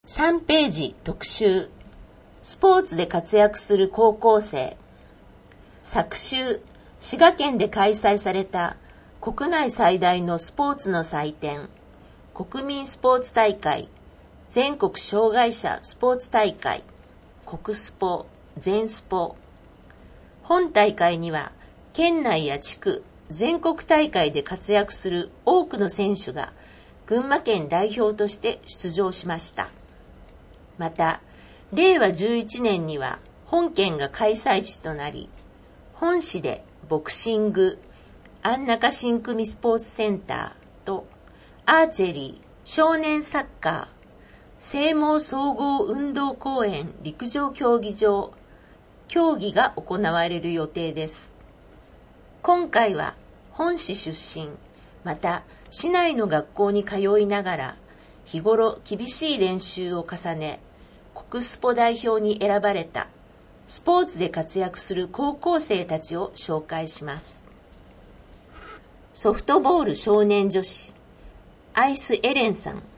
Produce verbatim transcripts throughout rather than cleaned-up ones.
さんページ特集、スポーツで活躍する高校生。昨週、滋賀県で開催された国内最大のスポーツの祭典、国民スポーツ大会、全国障害者スポーツ大会、国スポ、全スポ。本大会には、県内や地区、全国大会で活躍する多くの選手が群馬県代表として出場しました。また、れいわじゅういちねんには本県が開催地となり、本市でボクシング、安中新組スポーツセンターとアーチェリー、少年サッカー、青毛総合運動公園陸上競技場、競技が行われる予定です。今回は本市出身、また市内の学校に通いながら日頃厳しい練習を重ね、国スポ代表に選ばれたスポーツで活躍する高校生たちを紹介します。ソフトボール少年女子、アイスエレンさん。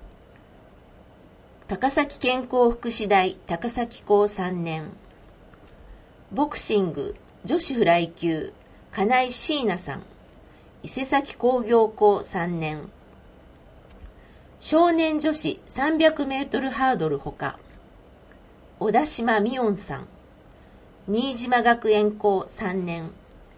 高崎健康福祉大高崎高さんねん。ボクシング女子フライ級、金井椎名さん。伊勢崎工業高さんねん。少年女子さんびゃくメートルハードルほか、小田島美音さん。新島学園高さんねん。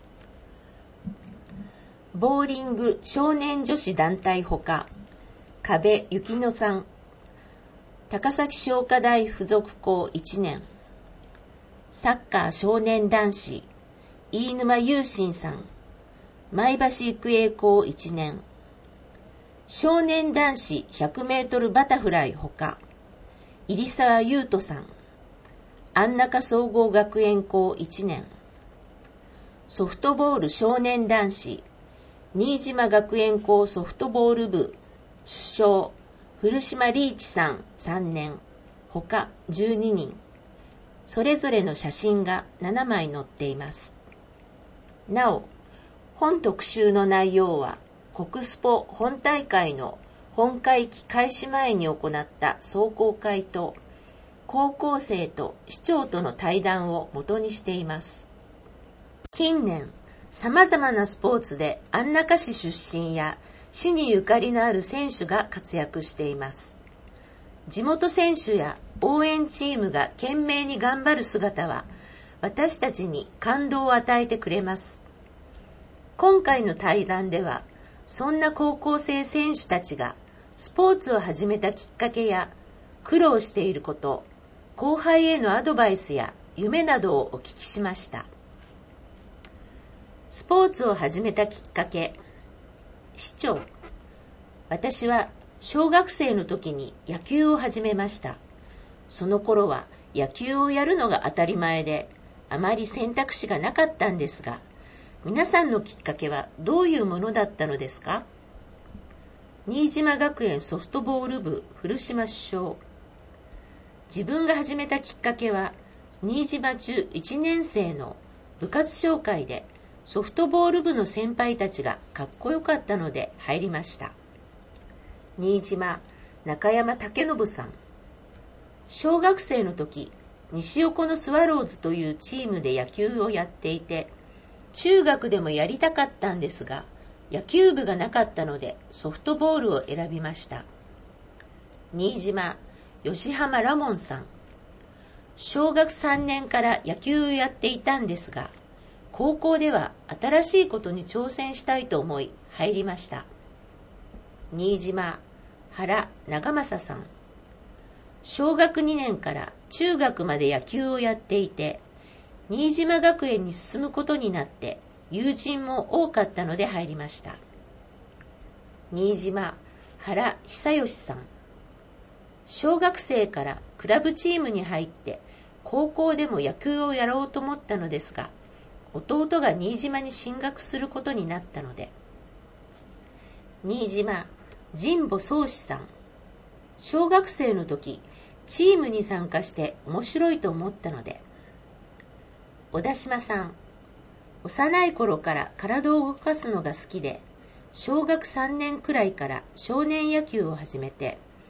ボーリング少年女子団体ほか、加部幸乃さん。高崎商科大附属高いちねん。サッカー少年男子、飯沼雄心さん。前橋育英高いちねん。少年男子ひゃくメートルバタフライほか、入沢優斗さん。安中総合学園高いちねん。ソフトボール少年男子、新島学園高ソフトボール部、主将、古島リーチさんさんねん。ほかじゅうににん。それぞれの写真がななまい載っています。なお、本特集の内容は、国スポ本大会の本会期開始前に行った壮行会と、高校生と市長との対談を元にしています。近年、様々なスポーツで安中市出身や市にゆかりのある選手が活躍しています。地元選手や応援チームが懸命に頑張る姿は、私たちに感動を与えてくれます。今回の対談では、そんな高校生選手たちがスポーツを始めたきっかけや苦労していること、後輩へのアドバイスや夢などをお聞きしました。スポーツを始めたきっかけ。市長。私は小学生の時に野球を始めました。その頃は野球をやるのが当たり前で、あまり選択肢がなかったんですが、皆さんのきっかけはどういうものだったのですか？新島学園ソフトボール部古島主将。自分が始めたきっかけは、新島中いちねん生の部活紹介でソフトボール部の先輩たちがかっこよかったので入りました。新島中山武信さん。小学生の時、西横のスワローズというチームで野球をやっていて、中学でもやりたかったんですが、野球部がなかったのでソフトボールを選びました。新島吉浜ラモンさん。小学さんねんから野球をやっていたんですが、高校では新しいことに挑戦したいと思い入りました。新島原長政さん。小学にねんから中学まで野球をやっていて、新島学園に進むことになって友人も多かったので入りました。新島原久義さん。小学生からクラブチームに入って高校でも野球をやろうと思ったのですが、弟が新島に進学することになったので。新島神保宗志さん。小学生の時、チームに参加して面白いと思ったので。小田島さん。幼い頃から体を動かすのが好きで、小学さんねんくらいから少年野球を始めて、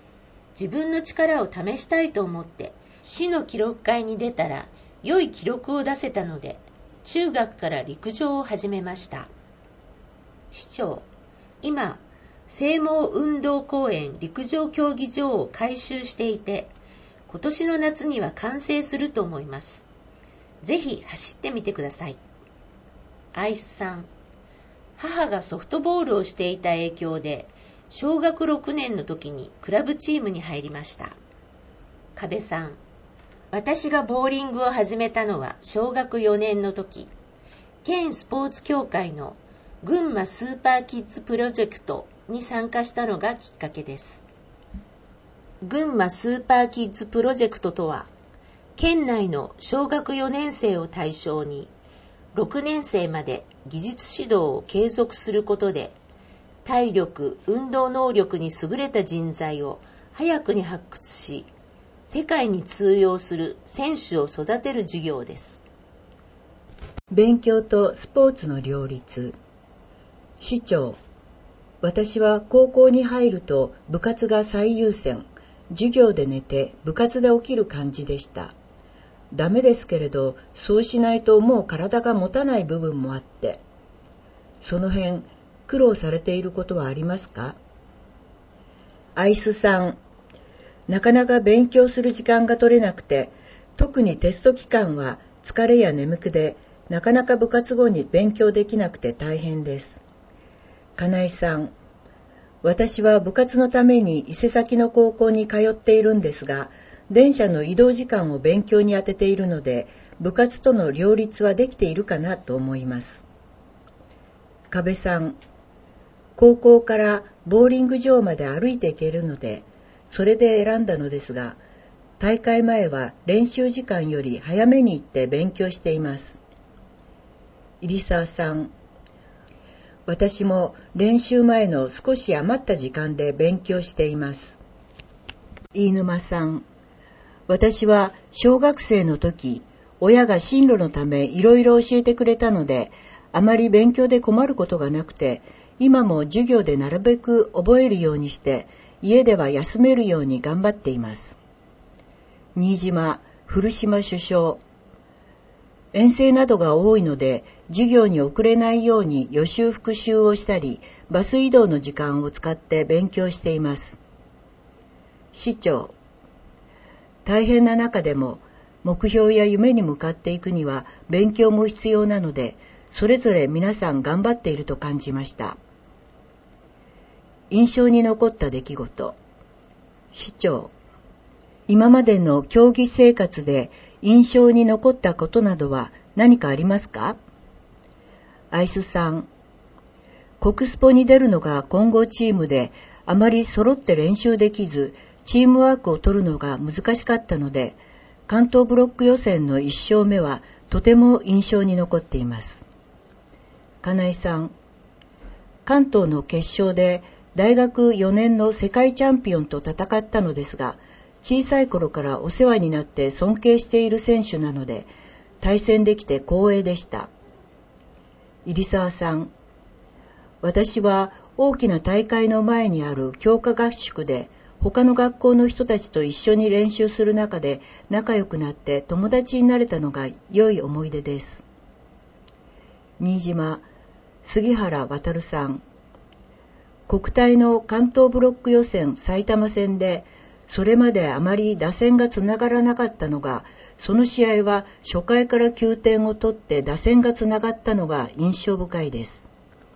自分の力を試したいと思って市の記録会に出たら良い記録を出せたので、中学から陸上を始めました。市長、今、青毛運動公園陸上競技場を改修していて、今年の夏には完成すると思います。ぜひ走ってみてください。アイスさん、母がソフトボールをしていた影響で、小学ろくねんの時にクラブチームに入りました。壁さん、私がボーリングを始めたのは小学よねんの時、県スポーツ協会の群馬スーパーキッズプロジェクトに参加したのがきっかけです。群馬スーパーキッズプロジェクトとは、県内の小学よねん生を対象に、ろくねん生まで技術指導を継続することで、体力・運動能力に優れた人材を早くに発掘し、世界に通用する選手を育てる授業です。 勉強とスポーツの両立。市長、私は高校に入ると部活が最優先、授業で寝て部活で起きる感じでした。ダメですけれど、そうしないともう体が持たない部分もあって、その辺苦労されていることはありますか？アイスさん、なかなか勉強する時間が取れなくて、特にテスト期間は疲れや眠気で、なかなか部活後に勉強できなくて大変です。金井さん、私は部活のために伊勢崎の高校に通っているんですが、電車の移動時間を勉強に当てているので、部活との両立はできているかなと思います。壁さん、高校からボーリング場まで歩いて行けるので、それで選んだのですが、大会前は練習時間より早めに行って勉強しています。入澤さん、私も練習前の少し余った時間で勉強しています。飯沼さん、私は小学生の時、親が進路のためいろいろ教えてくれたので、あまり勉強で困ることがなくて、今も授業でなるべく覚えるようにして、家では休めるように頑張っています。新島、古島首相、遠征などが多いので、授業に遅れないように予習復習をしたり、バス移動の時間を使って勉強しています。市長、大変な中でも、目標や夢に向かっていくには勉強も必要なので、それぞれ皆さん頑張っていると感じました。印象に残った出来事。市長、今までの競技生活で印象に残ったことなどは何かありますか？アイスさん、国スポに出るのが混合チームであまり揃って練習できず、チームワークを取るのが難しかったので、関東ブロック予選のいち勝目はとても印象に残っています。金井さん、関東の決勝で大学よねんの世界チャンピオンと戦ったのですが、小さい頃からお世話になって尊敬している選手なので、対戦できて光栄でした。入澤さん、私は大きな大会の前にある強化合宿で、他の学校の人たちと一緒に練習する中で仲良くなって友達になれたのが良い思い出です。新島、杉原渉さん、国体の関東ブロック予選埼玉戦で、それまであまり打線がつながらなかったのが、その試合は初回からきゅうてんを取って打線がつながったのが印象深いです。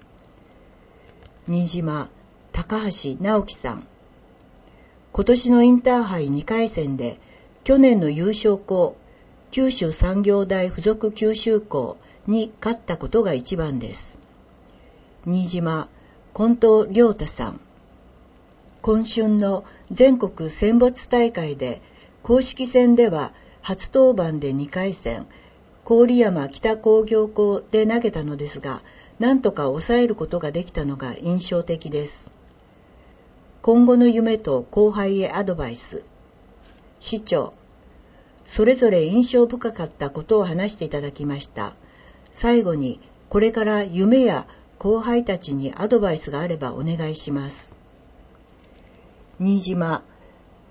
新島、高橋直樹さん、今年のインターハイにかい戦で、去年の優勝校、九州産業大附属九州校に勝ったことが一番です。新島、近藤亮太さん、今春の全国戦没大会で、公式戦では初登板でにかい戦、郡山北工業校で投げたのですが、なんとか抑えることができたのが印象的です。今後の夢と後輩へアドバイス。市長、それぞれ印象深かったことを話していただきました。最後に、これから夢や後輩たちにアドバイスがあればお願いします。新島、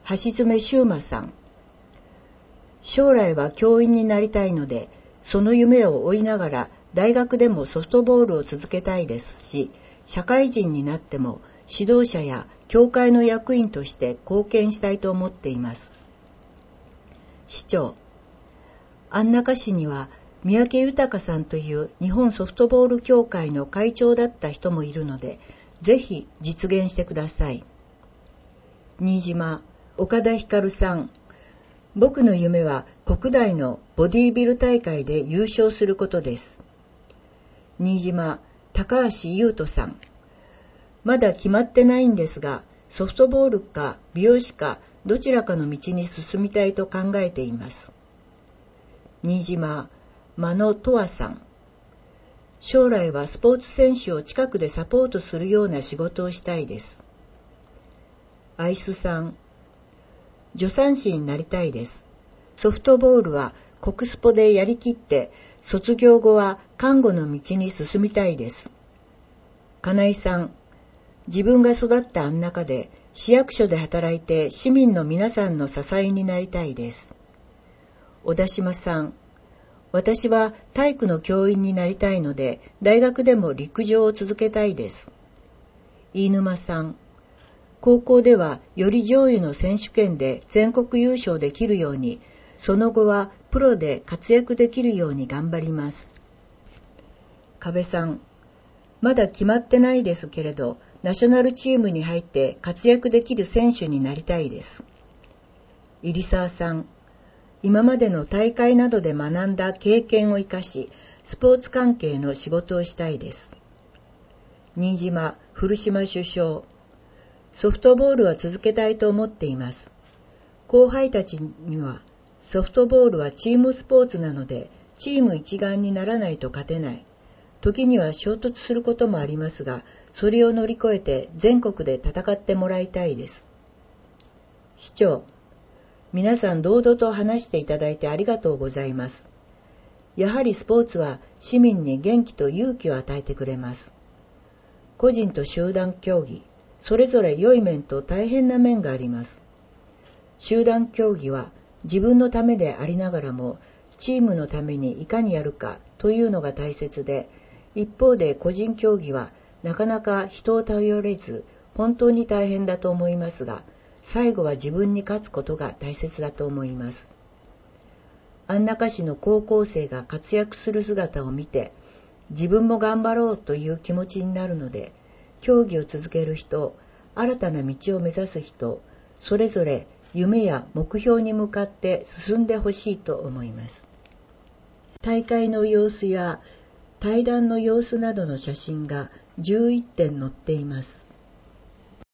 橋爪修馬さん。将来は教員になりたいので、その夢を追いながら大学でもソフトボールを続けたいですし、社会人になっても指導者や教会の役員として貢献したいと思っています。市長。安中市には三宅豊さんという日本ソフトボール協会の会長だった人もいるので、ぜひ実現してください。新島。岡田光さん。僕の夢は国大のボディービル大会で優勝することです。新島。高橋優斗さん。まだ決まってないんですが、ソフトボールか美容師かどちらかの道に進みたいと考えています。新島。間野とわさん。将来はスポーツ選手を近くでサポートするような仕事をしたいです。アイスさん。助産師になりたいです。ソフトボールは国スポでやりきって、卒業後は看護の道に進みたいです。金井さん。自分が育った安中で市役所で働いて市民の皆さんの支えになりたいです。小田島さん。私は体育の教員になりたいので、大学でも陸上を続けたいです。飯沼さん。高校ではより上位の選手権で全国優勝できるように、その後はプロで活躍できるように頑張ります。加部さん。まだ決まってないですけれど、ナショナルチームに入って活躍できる選手になりたいです。入澤さん。今までの大会などで学んだ経験を生かし、スポーツ関係の仕事をしたいです。新島。古島首相。ソフトボールは続けたいと思っています。後輩たちには、ソフトボールはチームスポーツなので、チーム一丸にならないと勝てない。時には衝突することもありますが、それを乗り越えて全国で戦ってもらいたいです。市長。皆さん堂々と話していただいてありがとうございます。やはりスポーツは市民に元気と勇気を与えてくれます。個人と集団競技、それぞれ良い面と大変な面があります。集団競技は自分のためでありながらも、チームのためにいかにやるかというのが大切で、一方で個人競技はなかなか人を頼れず、本当に大変だと思いますが、最後は自分に勝つことが大切だと思います。安中市の高校生が活躍する姿を見て、自分も頑張ろうという気持ちになるので、競技を続ける人、新たな道を目指す人、それぞれ夢や目標に向かって進んでほしいと思います。大会の様子や対談の様子などの写真がじゅういってん載っています。